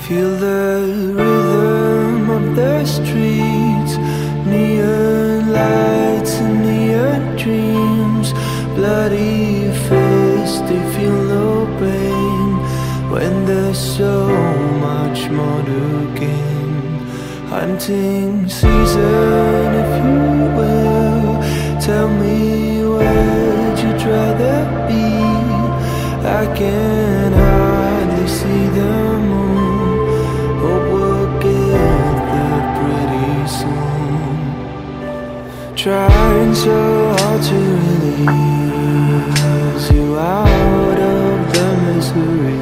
Feel the rhythm of the streets, neon lights and neon dreams. Bloody face, they feel no pain when there's so much more to gain. Hunting season, if you will, tell me where'd you rather be? I can hardly see the moon. Hope we'll get there pretty soon. Trying so hard to release you out of the misery.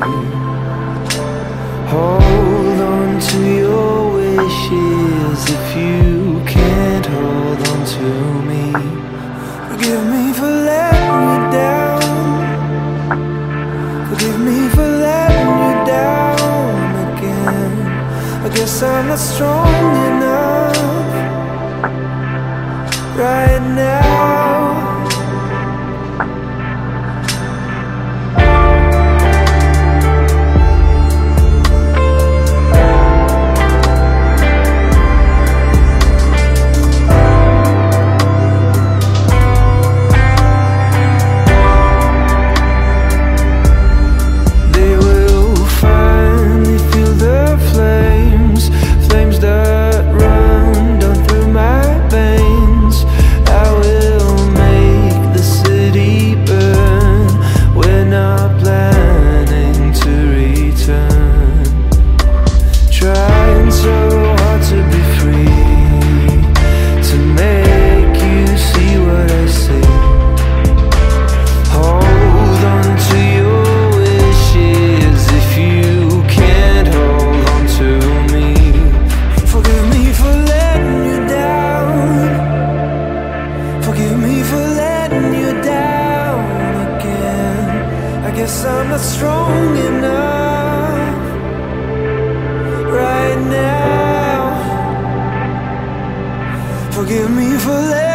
Hold on to your wishes if you can't hold on to me. Forgive me for letting you down. Forgive me for letting you down again. I guess I'm not strong enough right now. I guess I'm not strong enough right now. Forgive me for letting